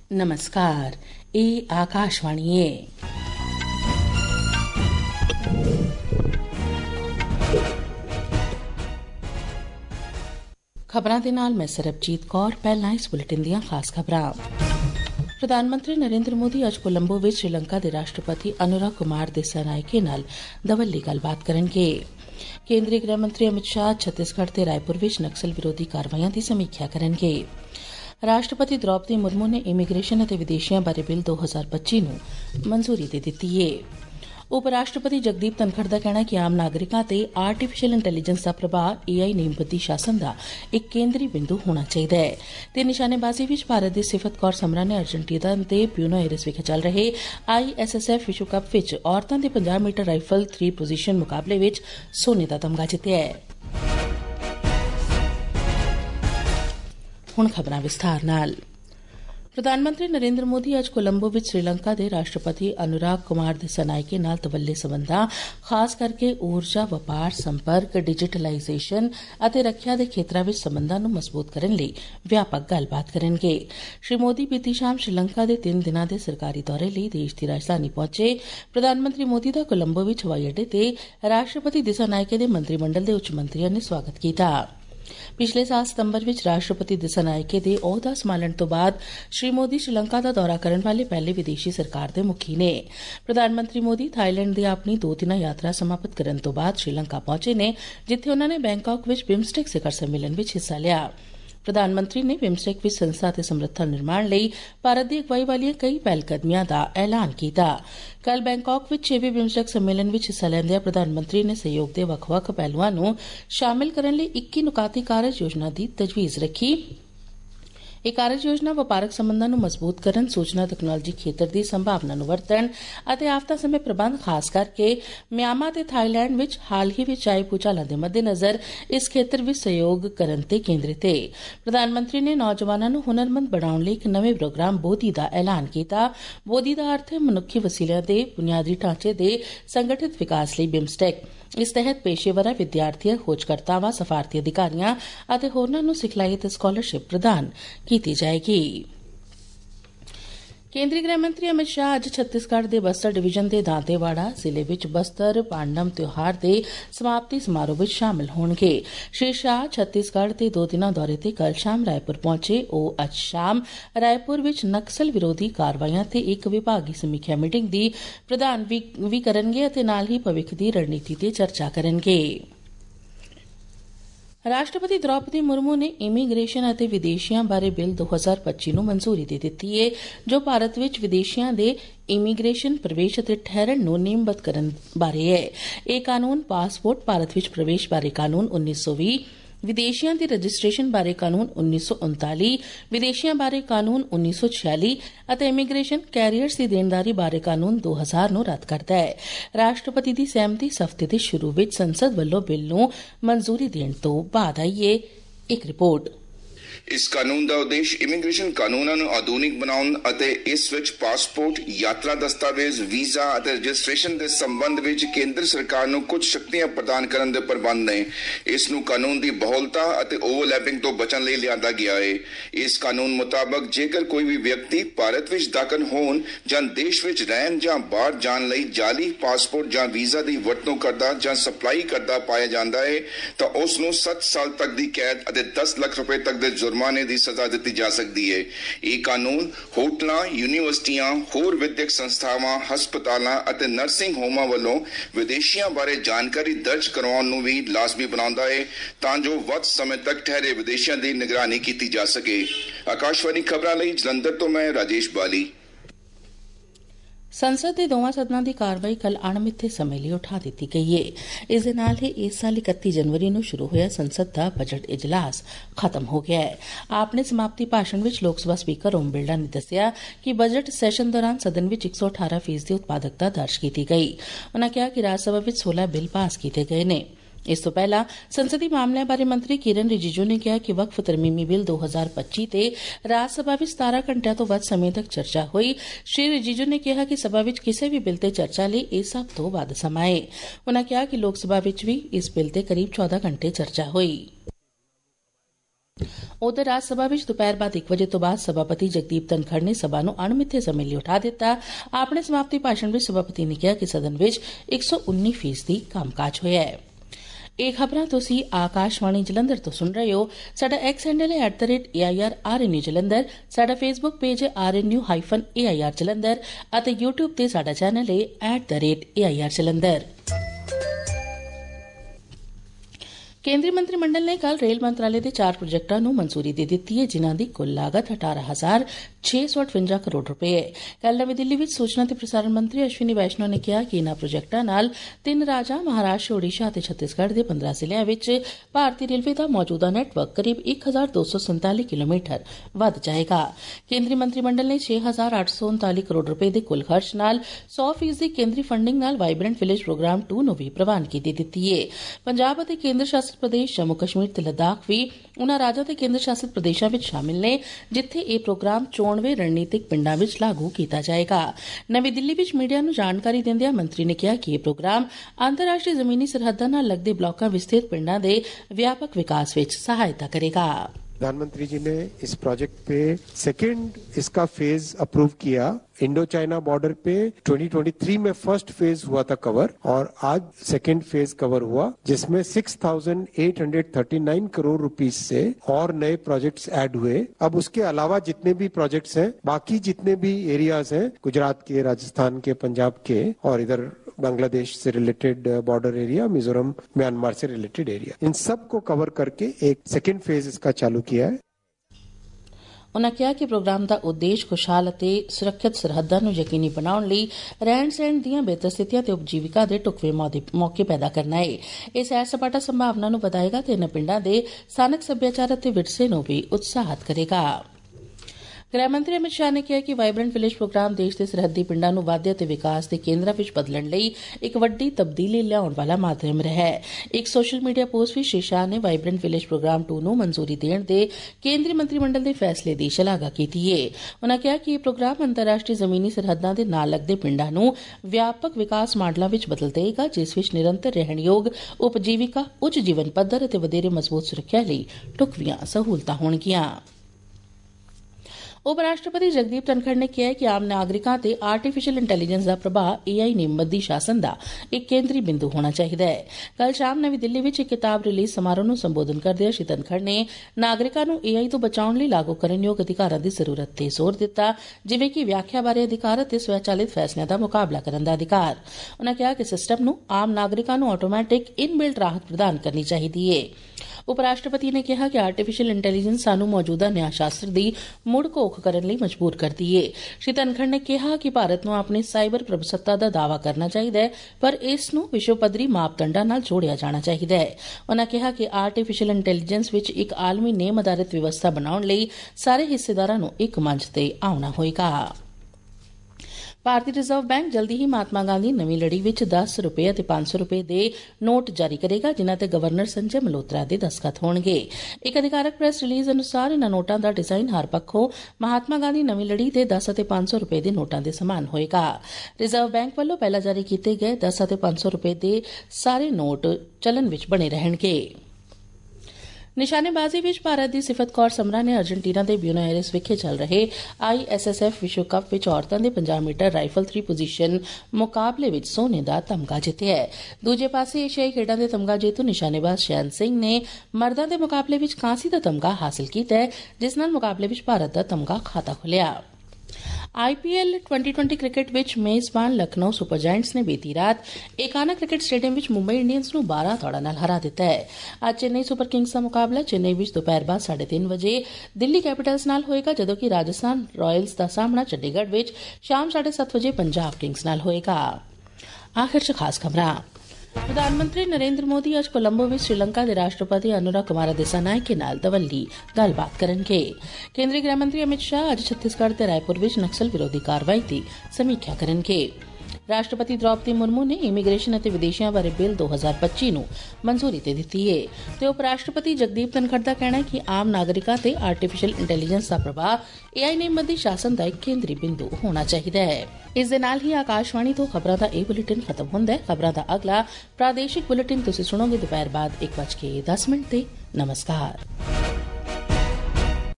नमस्कार, ये आकाशवाणी है। खबरां दे नाल मैं सरबजीत कौर। पहलां इस बुलेटिन दियां खास खबरां। प्रधानमंत्री नरेंद्र मोदी अज कोलंबो विच श्रीलंका दे राष्ट्रपति अनुराग कुमार दिसानायके नाल दवल्ली गल्लबात करनगे। केंद्रीय गृह मंत्री अमित शाह छत्तीसगढ़ ते रायपुर विच नक्सल विरोधी कारवाईयां दी समीक्षा करनगे। राष्ट्रपति द्रौपदी मुर्मू ने इमीग्रेशन अते विदेशियां बारे बिल 2025 नूं मंजूरी दे दित्ती है। उप राष्ट्रपति जगदीप धनखड़ दा कहना है कि आम नागरिकां ते आर्टिफिशियल इंटैलीजेंस दा प्रभाव एआई नेमबद्दी शासन दा इक केंद्री बिंदु होना चाहिदा है। ते निशानेबाजी विच भारत दी सिफत कौर समरा ने अर्जेंटीना दे ब्यूनो एरिस विच चल रहे ISSF विश्व कप विच औरतां दे 50 मीटर राइफल 3 पोजीशन मुकाबले विच सोने दा तमगा जित्तिया है। हुण खबरां विस्तार नाल। प्रधानमंत्री नरेंद्र मोदी अज कोलंबो विच श्रीलंका दे राष्ट्रपति अनुराग कुमार दिसानायके नाल तवल्ले संबंधां खास करके ऊर्जा, वपार, संपर्क, डिजिटलाइजेशन अते रक्षा दे खेतरां विच संबंधां नूं मजबूत करन लई व्यापक गल्लबात करनगे। श्री मोदी बीती शाम श्रीलंका दे 3 दिनां दे सरकारी दौरे लई देश दी राजधानी पहुंचे। प्रधानमंत्री मोदी दा कोलंबो विच हवाई अड्डे ते राष्ट्रपति दिसानायके दे मंत्रिमंडल दे उच्च मंत्रियां ने स्वागत कीता। पिछले साल सितंबर विच राष्ट्रपति दिसानायके दे ओहदा संभालण तो बाद श्री मोदी श्रीलंका दा दौरा करन वाले पहले विदेशी सरकार दे मुखी ने। प्रधानमंत्री मोदी थाईलैंड दी अपनी 2 दिना यात्रा समाप्त करन तो बाद श्रीलंका पहुंचे ने, जिथे उन्होंने बैंकॉक विच बिम्सटेक शिखर सम्मेलन विच हिस्सा लिया। प्रधानमंत्री ने बिम्सटेक विच संस्था ते समर्था निर्माण लई भारत दी अगवाई वालियां कई पहलकदमियां दा ऐलान कीता। कल बैंकॉक विच 6वें बिम्सटेक सम्मेलन विच हिस्सा लैंदे प्रधानमंत्री ने सहयोग दे वक्ख-वक्ख पहलुआं नूं शामिल करन लई 21 नुकाती कारज योजना दी तजवीज रखी। ਇਹ ਕਾਰਜ ਯੋਜਨਾ ਵਪਾਰਕ ਸੰਬੰਧਾਂ ਨੂੰ ਮਜ਼ਬੂਤ ਕਰਨ, ਸੂਚਨਾ ਤਕਨਾਲੋਜੀ ਖੇਤਰ ਦੀ ਸੰਭਾਵਨਾ ਨੂੰ ਵਰਤਣ ਅਤੇ ਆਫਤਾ ਸਮੇਂ ਪ੍ਰਬੰਧ, ਖਾਸ ਕਰਕੇ ਮਿਆਂਮਾਰ ਤੇ ਥਾਈਲੈਂਡ ਵਿੱਚ ਹਾਲ ਹੀ ਵਿੱਚ ਆਏ ਭੂਚਾਲਾਂ ਦੇ ਮੱਦੇਨਜ਼ਰ ਇਸ ਖੇਤਰ ਵਿੱਚ ਸਹਿਯੋਗ ਕਰਨ ਤੇ ਕੇਂਦਰਿਤ ਹੈ। ਪ੍ਰਧਾਨ ਮੰਤਰੀ ਨੇ ਨੌਜਵਾਨਾਂ ਨੂੰ ਹੁਨਰਮੰਦ ਬਣਾਉਣ ਲਈ ਇੱਕ ਨਵੇਂ ਪ੍ਰੋਗਰਾਮ ਬੋਧੀ ਦਾ ਐਲਾਨ ਕੀਤਾ। ਬੋਧੀ ਦਾ ਅਰਥ ਹੈ ਮਨੁੱਖੀ ਵਸੀਲਿਆਂ ਦੇ ਬੁਨਿਆਦੀ ਢਾਂਚੇ ਦੇ ਸੰਗਠਿਤ ਵਿਕਾਸ ਲਈ ਬਿਮਸਟੈਕ। इस तहत पेशेवरां, विद्यार्थियां, खोजकर्तावां, सफारती अधिकारियां अते होरनां नूं सिखलाई ते स्कॉलरशिप प्रदान कीती जाएगी। केंद्रीय गृह मंत्री अमित शाह अज छत्तीसगढ़ दे बस्तर डिवीजन दे दांतेवाड़ा जिले विच बस्तर पांडम त्योहार दे समाप्ति समारोह विच शामिल होणगे। श्री शाह छत्तीसगढ़ दे 2 दिना दौरे ते कल शाम रायपुर पहुंचे। ओह अज शाम रायपुर विच नक्सल विरोधी कारवाईयां ते इक विभागी समीक्षा मीटिंग दी प्रधान भी करनगे अते नाल ही भविख दी रणनीति ते चर्चा करनगे। राष्ट्रपति द्रौपदी मुर्मू ने इमीग्रेशन अते विदेशियां बारे बिल 2025 नूं मंजूरी दे दित्ती है, जो भारत विच विदेशियां दे इमीग्रेशन, प्रवेश अते ठहरन नूं नियमबद्ध करन बारे है। यह कानून पासपोर्ट, भारत विच प्रवेश बारे कानून 1920, विदेशियां दी रजिस्ट्रेशन बारे कानून 1939, विदेशियां बारे कानून 1946 ਅਤੇ ਇਮੀਗ੍ਰੇਸ਼ਨ ਕੈਰੀਅਰਸ ਦੀ ਦੇਣਦਾਰੀ ਬਾਰੇ ਕਾਨੂੰਨ 2000 ਨੂੰ ਰੱਦ ਕਰਦਾ ਹੈ। ਰਾਸ਼ਟਰਪਤੀ ਦੀ ਸਹਿਮਤੀ ਇਸ ਹਫ਼ਤੇ ਦੇ ਸ਼ੁਰੂ ਵਿੱਚ ਸੰਸਦ ਵੱਲੋਂ ਬਿੱਲ ਨੂੰ ਮਨਜ਼ੂਰੀ ਦੇਣ ਤੋਂ ਬਾਅਦ ਆਈ ਹੈ। ਇੱਕ ਰਿਪੋਰਟ। इस कानून का उद्देश्य इमीग्रेशन कानूनों ਨੂੰ ਆਧੁਨਿਕ ਬਣਾਉਣ ਅਤੇ ਇਸ ਵਿੱਚ ਪਾਸਪੋਰਟ, ਯਾਤਰਾ ਦਸਤਾਵੇਜ਼, ਵੀਜ਼ਾ ਅਤੇ ਰਜਿਸਟ੍ਰੇਸ਼ਨ ਦੇ ਸੰਬੰਧ ਵਿੱਚ ਕੇਂਦਰ ਸਰਕਾਰ ਨੂੰ ਕੁਝ ਸ਼ਕਤੀਆਂ ਪ੍ਰਦਾਨ ਕਰਨ ਦੇ ਪ੍ਰਬੰਧ ਨੇ। ਇਸ ਨੂੰ ਕਾਨੂੰਨ ਦੀ ਬਹੁਲਤਾ ਅਤੇ ਓਵਰਲੈਪਿੰਗ ਤੋਂ ਬਚਣ ਲਈ ਲਿਆਂਦਾ ਗਿਆ ਹੈ। ਇਸ ਕਾਨੂੰਨ ਮੁਤਾਬਕ ਜੇਕਰ ਕੋਈ ਵੀ ਵਿਅਕਤੀ ਭਾਰਤ ਵਿੱਚ ਦਾਖਲ ਹੋਣ ਜਾਂ ਦੇਸ਼ ਵਿੱਚ ਰਹਿਣ ਜਾਂ ਬਾਹਰ ਜਾਣ ਲਈ ਜਾਲੀ ਪਾਸਪੋਰਟ ਜਾਂ ਵੀਜ਼ਾ ਦੀ ਵਰਤੋਂ ਕਰਦਾ ਜਾਂ ਸਪਲਾਈ ਕਰਦਾ ਪਾਇਆ ਜਾਂਦਾ ਹੈ ਤਾਂ ਉਸ ਨੂੰ 7 ਸਾਲ ਤੱਕ ਦੀ ਕੈਦ ਅਤੇ 10 ਲੱਖ ਰੁਪਏ ਤੱਕ ਦੇ जुर्माने की सजा दी जा सकती है। यह कानून होटलों, यूनिवर्सिटियां, होर विद्यक संस्थावां, हस्पतालों और नर्सिंग होमां वालों विदेशियों बारे जानकारी दर्ज करवाउण नूं भी लाजमी बनाउंदा है तां जो वध समय तक ठहरे विदेशियों की निगरानी की जा सके। आकाशवाणी खबरां लई जलंधर तो मैं राजेश बाली। संसद के दोवां सदनां की कारवाई कल अणमिथे समय लिए उठा दी गई है। इस दे नाल ही इस साल 31 जनवरी नूं शुरू होया संसद का बजट इजलास खत्म हो गया है। अपने समाप्ति भाषण विच लोक सभा स्पीकर ओम बिरला ने दस्सिया कि बजट सैशन दौरान सदन विच 118% उत्पादकता दर्ज की गई। उन्होंने कहा कि राज्य सभा विच 16 बिल पास किए गए ने। इस तो पहला संसदीय मामलों बारे मंत्री किरण रिजिजू ने कहा कि वक्फ तरमीमी बिल 2025 ते राज सभा विच 17 घंटिया तो वध समय तक चर्चा हुई। श्री रिजिजू ने कहा कि सभा विच किसी भी बिल ते चर्चा लई इह सब तो वध समा है। उन्होंने कहा कि लोक सभा विच भी इस बिल ते करीब 14 घंटे चर्चा हुई। उधर राज सभा विच दोपहर बाद 1 वजे तो बाद सभापति जगदीप धनखड़ ने सभा नूं अणमिथे समय लई उठा दिता। अपने समाप्ति भाषण विच सभापति ने कहा कि सदन विच 119% कामकाज होया है। ਇਹ ਖਬਰਾਂ ਤੁਸੀਂ ਆਕਾਸ਼ਵਾਣੀ ਜਲੰਧਰ ਤੋਂ ਸੁਣ ਰਹੇ ਹੋ। ਸਾਡਾ ਐਕਸ ਹੈਂਡਲ ਹੈ @AIRRNU ਜਲੰਧਰ, ਸਾਡਾ ਫੇਸਬੁੱਕ ਪੇਜ ਹੈ RNU-AIR ਜਲੰਧਰ ਅਤੇ YouTube ਤੇ ਸਾਡਾ ਚੈਨਲ ਹੈ @AIR ਜਲੰਧਰ। केंद्रीय मंत्रिमंडल ने कल रेल मंत्रालय के 4 प्रोजेक्टां नूं मंजूरी दे दित्ती है, जिन्हां दी कुल लागत 18,658 करोड़ रुपए है। कल नवी दिल्ली विच सूचना ते प्रसारण मंत्री अश्विनी वैष्णव ने कहा कि इन्हां प्रोजेक्टां नाल 3 राज्यां महाराष्ट्र, ओडिशा ते छत्तीसगढ़ दे 15 जिलिਆਂ विच भारतीय रेलवे दा मौजूदा नेटवर्क करीब 1,247 किलोमीटर वध जाएगा। केंद्रीय मंत्रिमंडल ने 6,839 करोड़ रुपए दे कुल खर्च नाल 100% केंद्रीय फंडिंग नाल वाइब्रेंट विलेज प्रोग्राम 2 नूं भी प्रवानगी दे दित्ती है। पंजाब अते केंद्र शासित प्रदेश जम्मू कश्मीर ते लद्दाख भी उन्हां राज्यां ते केंद्र शासित प्रदेशां विच शामिल ने जिथे यह प्रोग्राम 94 रणनीतिक पिंडां विच लागू किया जाएगा। नवी दिल्ली विच मीडिया नूं जानकारी दिंदिआं मंत्री ने कहा कि यह प्रोग्राम अंतर्राष्ट्रीय जमीनी सरहदां नाल लगदे ब्लॉकां विच स्थित पिंडां दे व्यापक विकास विच सहायता करेगा। प्रधानमंत्री जी ने इस प्रोजेक्ट पे सेकेंड इसका फेज अप्रूव किया। इंडो चाइना बॉर्डर पे 2023 में फर्स्ट फेज हुआ था कवर और आज सेकेंड फेज कवर हुआ, जिसमें 6,839 करोड़ रुपीस से और नए प्रोजेक्ट्स ऐड हुए। अब उसके अलावा जितने भी प्रोजेक्ट्स हैं, बाकी जितने भी एरियाज हैं, गुजरात के, राजस्थान के, पंजाब के और इधर बांग्लादेश से related border area, Mizoram, Myanmar से रिलेटेड एरिया, इन सब को कवर करके एक सेकेंड फेज इसका चालू किया है। उन्होंने कहा कि प्रोग्राम का उद्देश्य खुशहाल ਅਤੇ सुरक्षित सरहदां ਨੂੰ ਯਕੀਨੀ ਬਣਾਉਣ ਲਈ ਰਹਿਣ ਸਹਿਣ ਦੀਆਂ ਬਿਹਤਰ ਸਥਿਤੀਆਂ ਤੇ ਉਪਜੀਵਿਕਾ ਦੇ ਢੁਕਵੇਂ ਮੌਕੇ ਪੈਦਾ ਕਰਨਾ ਹੈ। ਇਹ ਸੈਰ ਸਪਾਟਾ ਸੰਭਾਵਨਾ ਨੂੰ ਵਧਾਏਗਾ ਤੇ ਇਨ੍ਹਾਂ ਪਿੰਡਾਂ ਦੇ ਸਥਾਨਕ ਸੱਭਿਆਚਾਰ ਅਤੇ ਵਿਰਸੇ ਨੂੰ ਵੀ ਉਤਸ਼ਾਹਿਤ ਕਰੇਗਾ। गृह मंत्री अमित शाह ने कहा कि वाइब्रेंट विलेज प्रोग्राम देश के सरहदी पिंडां नूं वाधे ते विकास के केंद्रां विच बदलण लई एक वड्डी तब्दीली लियाउण वाला माध्यम रहा है। एक सोशल मीडिया पोस्ट विच श्री शाह ने वाइब्रेंट विलेज प्रोग्राम 2 नूं मंजूरी देण दे केंद्रीय मंत्रिमंडल दे फैसले दी शलाघा कीती है। उन्होंने कहा कि यह प्रोग्राम अंतर्राष्ट्रीय जमीनी सरहदां दे नाल लगदे पिंडां नूं व्यापक विकास मॉडलां विच बदल देगा, जिस विच निरंतर रहणयोग, उपजीविका, उच्च जीवन पद्धर ते वधेरे मजबूत सुरक्षा लई ढुकवीआं सहूलतां होणगीआं। उप राष्ट्रपति जगदीप धनखड़ ने कहा है कि आम नागरिकां ते आर्टिफिशियल इंटैलीजेंस का प्रभाव AI नेमबंदी शासन का एक केंद्री बिंदु होना चाहिए है। कल शाम नवी दिल्ली में एक किताब रिलीज समारोह में संबोधन करदे श्री धनखड़ ने नागरिकां नूं AI तो बचाउण लई लागू करनयोग अधिकारां दी जरूरत ते जोर दिता, जिवें कि व्याख्या बारे अधिकार ते स्वैचालित फैसलिਆਂ ਦਾ मुकाबला करन दा अधिकार। उन्होंने कहा कि सिस्टम नूं आम नागरिकां नूं ऑटोमैटिक इनबिल्ट राहत प्रदान करनी चाहिए है। उप राष्ट्रपति ने कहा कि आर्टिफिशियल इंटैलीजेंस सानू मौजूदा न्याय शास्त्र की मुड़ घोख करने लई मजबूर करती है। श्री धनखड़ ने कहा कि भारत नूं अपनी साइबर प्रभुसत्ता का दावा करना चाहिए, पर इस नूं विश्व पद्धरी मापदंडां नाल जोड़िया जाना चाहिए है। उन्होंने कहा कि आर्टिफिशियल इंटैलीजेंस विच एक आलमी नेम आधारित व्यवस्था बनाउण लई सारे हिस्सेदारां नूं एक मंच ते आउणा होएगा। भारतीय रिजर्व बैंक जल्दी ही महात्मा गांधी नवीं लड़ी विच 10 रुपए ते 500 रुपए दे नोट जारी करेगा, जिन्हां ते गवर्नर संजय मल्होत्रा दे दस्तखत होणगे। एक अधिकारक प्रेस रिलीज अनुसार इन्हां नोटां दा डिजाइन हर पक्षों महात्मा गांधी नवीं लड़ी दे 10 ते 500 रुपए दे नोटां दे समान होएगा। रिजर्व बैंक वल्लों पहला जारी कीते गए 10 ते 500 रुपए दे सारे नोट चलन विच बने रहणगे। निशानेबाजी विच भारत की सिफत कौर समरा ने अर्जेंटीना के ब्यूनो एयरिस विखे चल रहे ISSF विश्व कप विच औरतां दे 50 मीटर राइफल 3 पोजीशन मुकाबले विच सोने का तमगा जित्तिया है। दूजे पासे एशियाई खेडां दे तमगा जेतू निशानेबाज शैन सिंह ने मर्दां दे मुकाबले विच कांसी का तमगा हासिल किया है, जिस नाल मुकाबले विच भारत का तमगा खाता खुलिया। IPL 2020 क्रिकेट विच मेजबान लखनऊ सुपर जायंट्स ने बीती रात एकाना क्रिकेट स्टेडियम विच मुंबई इंडियंस नूं 12 दौड़ां नाल हरा दिता है। आज चेन्नई सुपर किंग्स का मुकाबला चेन्नई विच दोपहर बाद 3:30 बजे दिल्ली कैपिटल्स नाल होएगा, जदों कि राजस्थान रॉयल्स का सामना चंडीगढ़ विच शाम 7:30 बजे पंजाब किंग्स नाल होएगा। आखिर च खास खबरां। प्रधानमंत्री नरेंद्र मोदी आज कोलंबो में श्रीलंका के राष्ट्रपति अनुरा कुमार दिसानायके के नाल दवल्ली गलबात करेंगे। केंद्रीय गृह मंत्री अमित शाह आज छत्तीसगढ़ के रायपुर में नक्सल विरोधी कार्रवाई की समीक्षा करेंगे। राष्ट्रपति द्रौपदी मुर्मू ने इमीग्रेशन और विदेशियां बारे बिल 2025 नूं मंजूरी दे दी है। तो उप राष्ट्रपति जगदीप धनखड़ का कहना है कि आम नागरिकां ते आर्टिफिशियल इंटैलीजेंस का प्रभाव AI नेमबंदी शासन का एक केंद्री बिंदु होना चाहिए है। इस दे नाल ही आकाशवाणी तो खबरों का यह बुलेटिन खत्म होंदा है। खबरों का अगला प्रादेशिक बुलेटिन तुसीं सुणोगे दोपहर बाद 1:10 ते। नमस्कार।